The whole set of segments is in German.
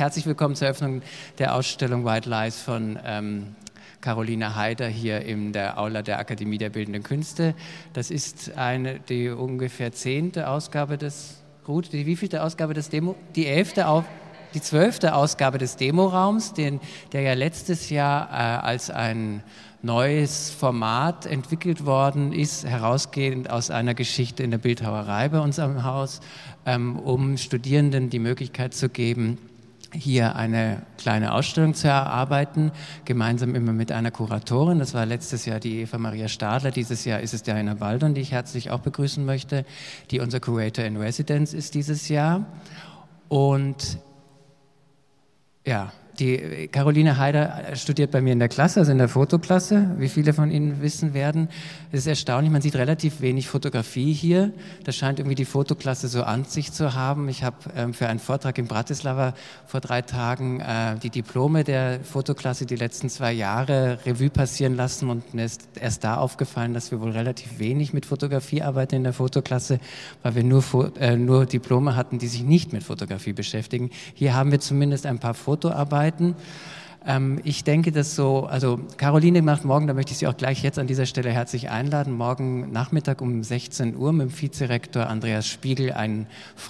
herzlich willkommen zur Eröffnung der Ausstellung White Lies von Caroline Heider hier in der Aula der Akademie der Bildenden Künste. Das ist die ungefähr 10. Ausgabe des, Ruth, die wievielte Ausgabe des Demo? Die 12. Ausgabe des Demoraums, der ja letztes Jahr als ein neues Format entwickelt worden ist, herausgehend aus einer Geschichte in der Bildhauerei bei uns am Haus, um Studierenden die Möglichkeit zu geben, hier eine kleine Ausstellung zu erarbeiten, gemeinsam immer mit einer Kuratorin. Das war letztes Jahr die Eva Maria Stadler, dieses Jahr ist es Diana Baldon, die ich herzlich auch begrüßen möchte, die unser Curator in Residence ist dieses Jahr. Und ja, die Caroline Heider studiert bei mir in der Klasse, also in der Fotoklasse, wie viele von Ihnen wissen werden. Es ist erstaunlich, man sieht relativ wenig Fotografie hier. Das scheint irgendwie die Fotoklasse so an sich zu haben. Ich habe für einen Vortrag in Bratislava vor 3 Tagen die Diplome der Fotoklasse die letzten 2 Jahre Revue passieren lassen und mir ist erst da aufgefallen, dass wir wohl relativ wenig mit Fotografie arbeiten in der Fotoklasse, weil wir nur Diplome hatten, die sich nicht mit Fotografie beschäftigen. Hier haben wir zumindest ein paar Fotoarbeiten. Ich denke, dass also Caroline macht morgen, da möchte ich Sie auch gleich jetzt an dieser Stelle herzlich einladen, morgen Nachmittag um 16 Uhr mit dem Vizerektor Andreas Spiegel eine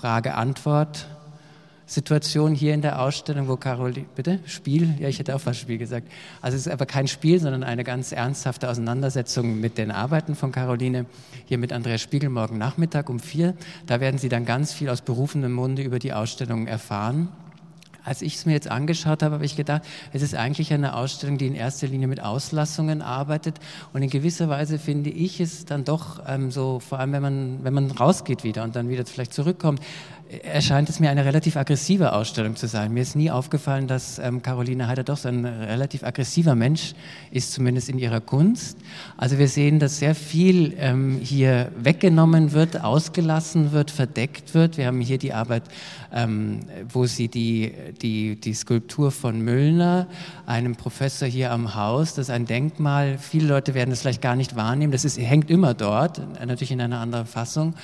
Frage-Antwort-Situation hier in der Ausstellung, wo Caroline, bitte? Spiel? Ja, ich hätte auch fast Spiel gesagt. Also es ist aber kein Spiel, sondern eine ganz ernsthafte Auseinandersetzung mit den Arbeiten von Caroline, hier mit Andreas Spiegel morgen Nachmittag um 4. Da werden Sie dann ganz viel aus berufenem Munde über die Ausstellung erfahren. Als ich es mir jetzt angeschaut habe, habe ich gedacht, es ist eigentlich eine Ausstellung, die in erster Linie mit Auslassungen arbeitet. Und in gewisser Weise finde ich es dann doch so, vor allem wenn man rausgeht wieder und dann wieder vielleicht zurückkommt, erscheint es mir eine relativ aggressive Ausstellung zu sein. Mir ist nie aufgefallen, dass Caroline Heider doch so ein relativ aggressiver Mensch ist, zumindest in ihrer Kunst. Also wir sehen, dass sehr viel hier weggenommen wird, ausgelassen wird, verdeckt wird. Wir haben hier die Arbeit, wo sie die Skulptur von Müllner, einem Professor hier am Haus, das ist ein Denkmal, viele Leute werden das vielleicht gar nicht wahrnehmen, hängt immer dort, natürlich in einer anderen Fassung,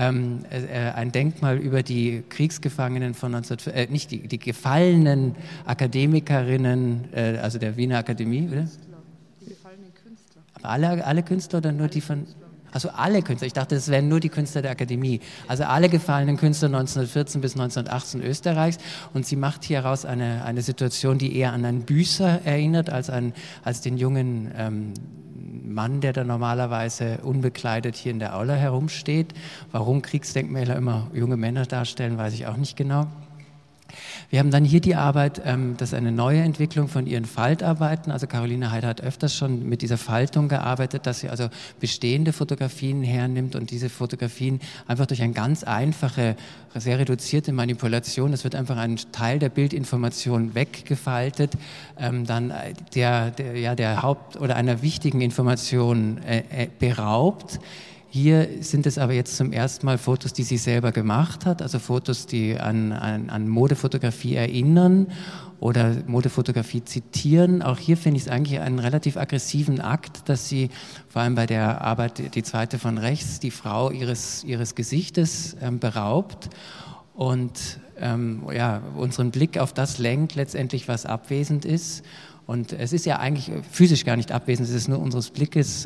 ein Denkmal über die Kriegsgefangenen von die gefallenen Akademikerinnen, also der Wiener Akademie, oder? Die gefallenen Künstler. Aber alle Künstler oder nur die von... Also alle Künstler, ich dachte, das wären nur die Künstler der Akademie. Also alle gefallenen Künstler 1914 bis 1918 Österreichs. Und sie macht hieraus eine Situation, die eher an einen Büßer erinnert, als den jungen Mann, der da normalerweise unbekleidet hier in der Aula herumsteht. Warum Kriegsdenkmäler immer junge Männer darstellen, weiß ich auch nicht genau. Wir haben dann hier die Arbeit, das ist eine neue Entwicklung von ihren Faltarbeiten. Also Caroline Heider hat öfters schon mit dieser Faltung gearbeitet, dass sie also bestehende Fotografien hernimmt und diese Fotografien einfach durch eine ganz einfache, sehr reduzierte Manipulation, es wird einfach ein Teil der Bildinformation weggefaltet, dann der Haupt- oder einer wichtigen Information beraubt. Hier sind es aber jetzt zum ersten Mal Fotos, die sie selber gemacht hat, also Fotos, die an Modefotografie erinnern oder Modefotografie zitieren. Auch hier finde ich es eigentlich einen relativ aggressiven Akt, dass sie vor allem bei der Arbeit, die zweite von rechts, die Frau ihres Gesichtes beraubt und unseren Blick auf das lenkt letztendlich, was abwesend ist. Und es ist ja eigentlich physisch gar nicht abwesend, es ist nur unseres Blickes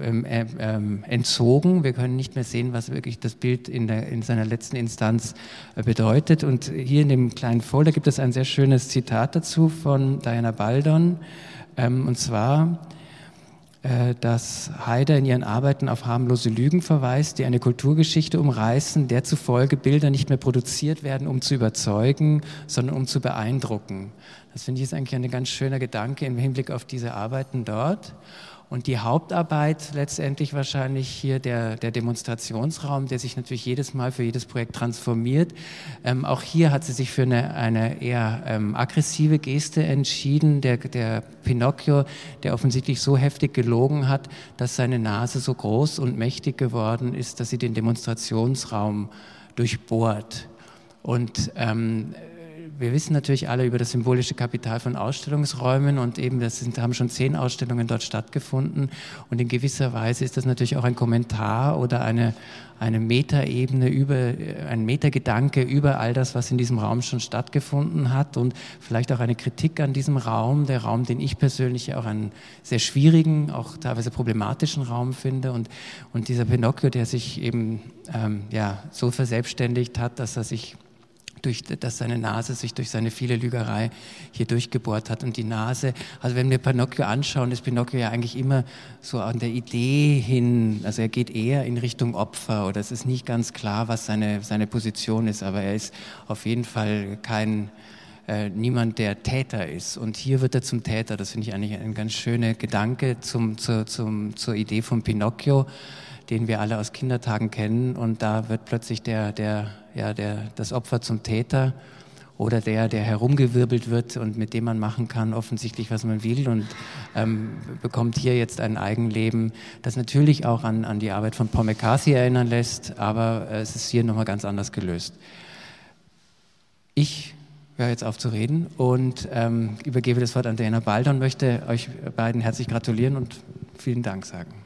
entzogen. Wir können nicht mehr sehen, was wirklich das Bild in seiner letzten Instanz bedeutet. Und hier in dem kleinen Folder gibt es ein sehr schönes Zitat dazu von Diana Baldon. Und zwar, dass Heider in ihren Arbeiten auf harmlose Lügen verweist, die eine Kulturgeschichte umreißen, der zufolge Bilder nicht mehr produziert werden, um zu überzeugen, sondern um zu beeindrucken. Das finde ich ist eigentlich ein ganz schöner Gedanke im Hinblick auf diese Arbeiten dort. Und die Hauptarbeit letztendlich wahrscheinlich hier der Demonstrationsraum, der sich natürlich jedes Mal für jedes Projekt transformiert. Auch hier hat sie sich für eine eher aggressive Geste entschieden. Der Pinocchio, der offensichtlich so heftig gelogen hat, dass seine Nase so groß und mächtig geworden ist, dass sie den Demonstrationsraum durchbohrt. Und wir wissen natürlich alle über das symbolische Kapital von Ausstellungsräumen und eben haben schon 10 Ausstellungen dort stattgefunden und in gewisser Weise ist das natürlich auch ein Kommentar oder eine Metaebene ein Metagedanke über all das, was in diesem Raum schon stattgefunden hat und vielleicht auch eine Kritik an diesem Raum, der Raum, den ich persönlich ja auch einen sehr schwierigen, auch teilweise problematischen Raum finde und dieser Pinocchio, der sich eben so verselbstständigt hat, dass seine Nase sich durch seine viele Lügerei hier durchgebohrt hat. Und die Nase, also wenn wir Pinocchio anschauen, ist Pinocchio ja eigentlich immer so an der Idee hin, also er geht eher in Richtung Opfer oder es ist nicht ganz klar, was seine Position ist, aber er ist auf jeden Fall niemand, der Täter ist. Und hier wird er zum Täter. Das finde ich eigentlich ein ganz schöner Gedanke zur Idee von Pinocchio, den wir alle aus Kindertagen kennen. Und da wird plötzlich das Opfer zum Täter oder der herumgewirbelt wird und mit dem man machen kann offensichtlich, was man will und bekommt hier jetzt ein Eigenleben, das natürlich auch an die Arbeit von Paul McCarthy erinnern lässt, aber es ist hier nochmal ganz anders gelöst. Ich höre jetzt auf zu reden und übergebe das Wort an Diana Balder und möchte euch beiden herzlich gratulieren und vielen Dank sagen.